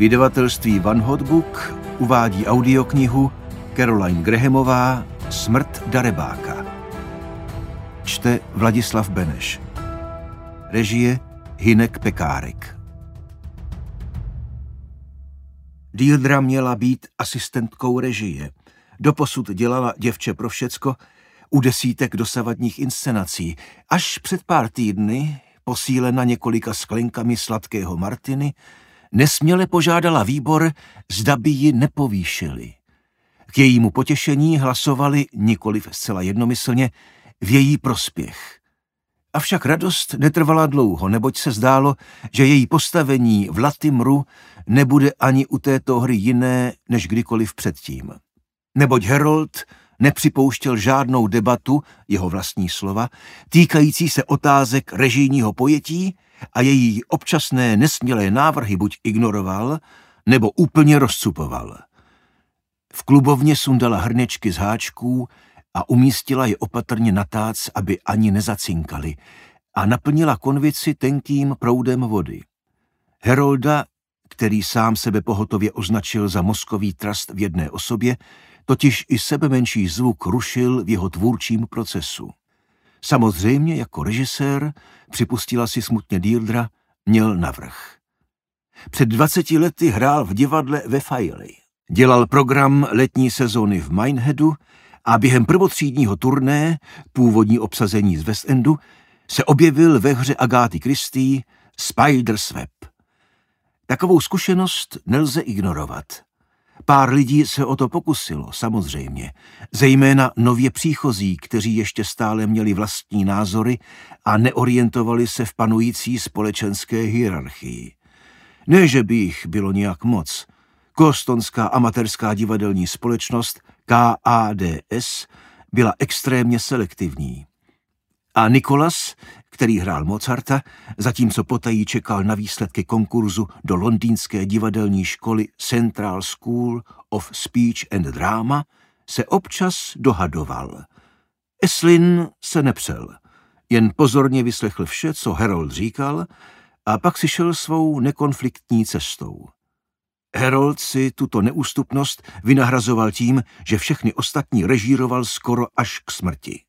Vydavatelství Van Hot Book uvádí audioknihu Caroline Grahamová Smrt darebáka. Čte Vladislav Beneš. Režie Hynek Pekárek. Deirdre měla být asistentkou režie. Doposud dělala Děvče pro všecko u desítek dosavadních inscenací. Až před pár týdny, posílena několika sklenkami sladkého martiny, nesměle požádala výbor, zda by ji nepovýšili. K jejímu potěšení hlasovali, nikoliv zcela jednomyslně, v její prospěch. Avšak radost netrvala dlouho, neboť se zdálo, že její postavení v Latimru nebude ani u této hry jiné, než kdykoliv předtím. Neboť Harold nepřipouštěl žádnou debatu, jeho vlastní slova, týkající se otázek režijního pojetí a její občasné nesmělé návrhy buď ignoroval, nebo úplně rozcupoval. V klubovně sundala hrnečky z háčků a umístila je opatrně na tác, aby ani nezacinkali, a naplnila konvici tenkým proudem vody. Harolda, který sám sebe pohotově označil za mozkový trast v jedné osobě, totiž i sebemenší zvuk rušil v jeho tvůrčím procesu. Samozřejmě jako režisér, připustila si smutně Deirdre, měl navrch. Před 20 lety hrál v divadle ve Filey. Dělal program letní sezóny v Mineheadu a během prvotřídního turné, původní obsazení z West Endu, se objevil ve hře Agáty Christie Spider's Web. Takovou zkušenost nelze ignorovat. Pár lidí se o to pokusilo, samozřejmě, zejména nově příchozí, kteří ještě stále měli vlastní názory a neorientovali se v panující společenské hierarchii. Ne, že by jich bylo nějak moc. Kostonská amatérská divadelní společnost KADS byla extrémně selektivní. A Nicholas, který hrál Mozarta, zatímco potají čekal na výsledky konkurzu do londýnské divadelní školy Central School of Speech and Drama, se občas dohadoval. Eslin se nepřel, jen pozorně vyslechl vše, co Harold říkal, a pak si šel svou nekonfliktní cestou. Harold si tuto neústupnost vynahrazoval tím, že všechny ostatní režíroval skoro až k smrti.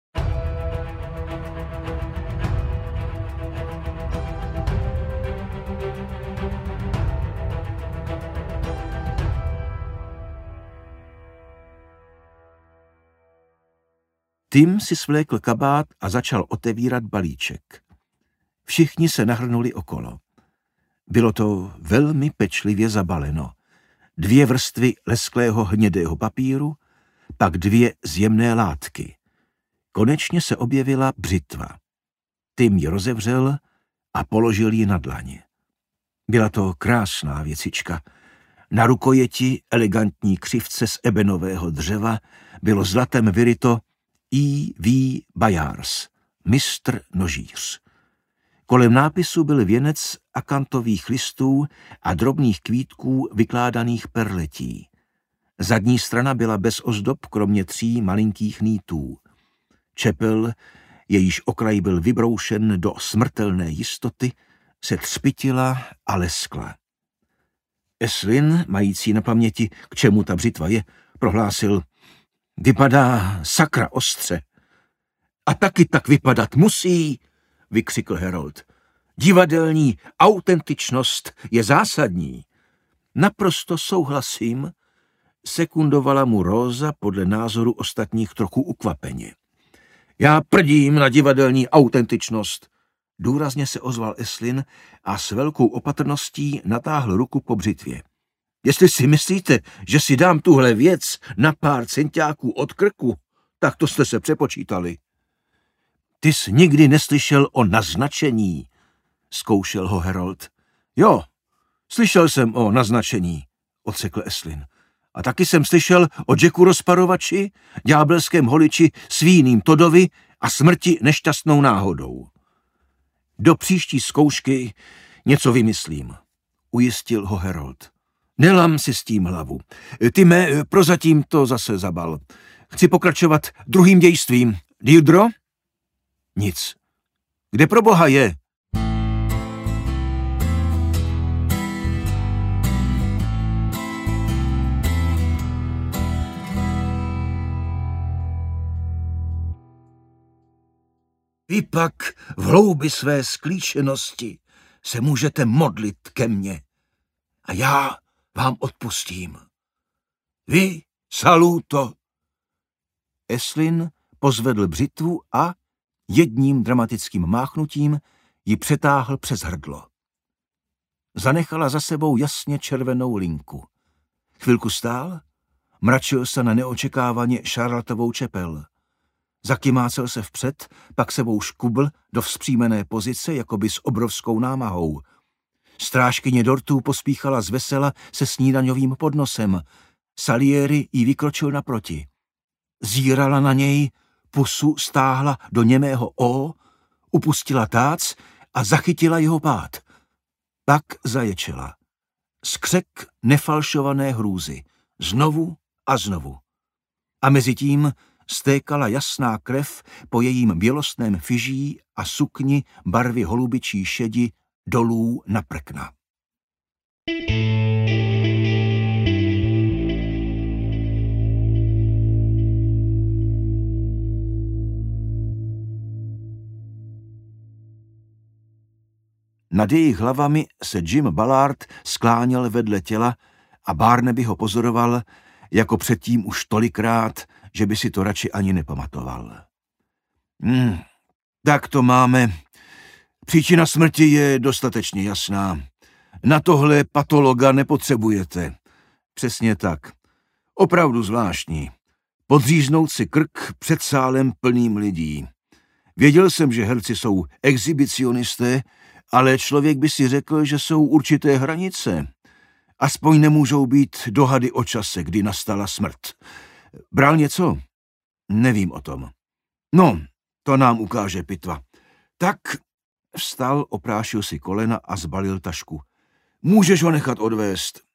Tim si svlékl kabát a začal otevírat balíček. Všichni se nahrnuli okolo. Bylo to velmi pečlivě zabaleno. 2 vrstvy lesklého hnědého papíru, pak 2 zjemné látky. Konečně se objevila břitva. Tim ji rozevřel a položil ji na dlaň. Byla to krásná věcička. Na rukojeti elegantní křivce z ebenového dřeva bylo zlatem vyryto E.V. Bayars, mistr nožíř. Kolem nápisu byl věnec akantových listů a drobných kvítků vykládaných perletí. Zadní strana byla bez ozdob, kromě 3 malinkých nýtů. Čepel, jejíž okraj byl vybroušen do smrtelné jistoty, se třpytila a leskla. Eslin, mající na paměti, k čemu ta břitva je, prohlásil: vypadá sakra ostře. A taky tak vypadat musí, vykřikl Harold. Divadelní autentičnost je zásadní. Naprosto souhlasím, sekundovala mu Róza podle názoru ostatních trochu ukvapeně. Já prdím na divadelní autentičnost, důrazně se ozval Eslin a s velkou opatrností natáhl ruku po břitvě. Jestli si myslíte, že si dám tuhle věc na pár centiáků od krku, tak to jste se přepočítali. Ty jsi nikdy neslyšel o naznačení, zkoušel ho Harold. Jo, slyšel jsem o naznačení, odřekl Eslin. A taky jsem slyšel o Jacku rozparovači, ďábelském holiči Svíným Todovi a smrti nešťastnou náhodou. Do příští zkoušky něco vymyslím, ujistil ho Harold. Nelam si s tím hlavu. Time, prozatím to zase zabal. Chci pokračovat druhým dějstvím. Deirdre? Nic. Kde pro boha je? Vy pak v hloubi své sklíčenosti se můžete modlit ke mně a já vám odpustím. Vy, Saluto! Eslin pozvedl břitvu a jedním dramatickým máchnutím ji přetáhl přes hrdlo. Zanechala za sebou jasně červenou linku. Chvilku stál, mračil se na neočekávaně šarlatovou čepel. Zakymácel se vpřed, pak sebou škubl do vzpřímené pozice, jakoby s obrovskou námahou. Strážkyně dortů pospíchala zvesela se snídaňovým podnosem. Salieri jí vykročil naproti. Zírala na něj, pusu stáhla do němého O, upustila tác a zachytila jeho pád. Pak zaječela. Skřek nefalšované hrůzy. Znovu a znovu. A mezitím stékala jasná krev po jejím bělostném fyží a sukni barvy holubičí šedi dolů na prkna. Nad jejich hlavami se Jim Ballard skláněl vedle těla a Barnaby ho pozoroval, jako předtím už tolikrát, že by si to radši ani nepamatoval. Tak to máme. Příčina smrti je dostatečně jasná. Na tohle patologa nepotřebujete. Přesně tak. Opravdu zvláštní. Podříznout si krk před sálem plným lidí. Věděl jsem, že herci jsou exhibicionisté, ale člověk by si řekl, že jsou určité hranice. Aspoň nemůžou být dohady o čase, kdy nastala smrt. Bral něco? Nevím o tom. No, to nám ukáže pitva. Tak vstal, oprášil si kolena a zbalil tašku. Můžeš ho nechat odvést.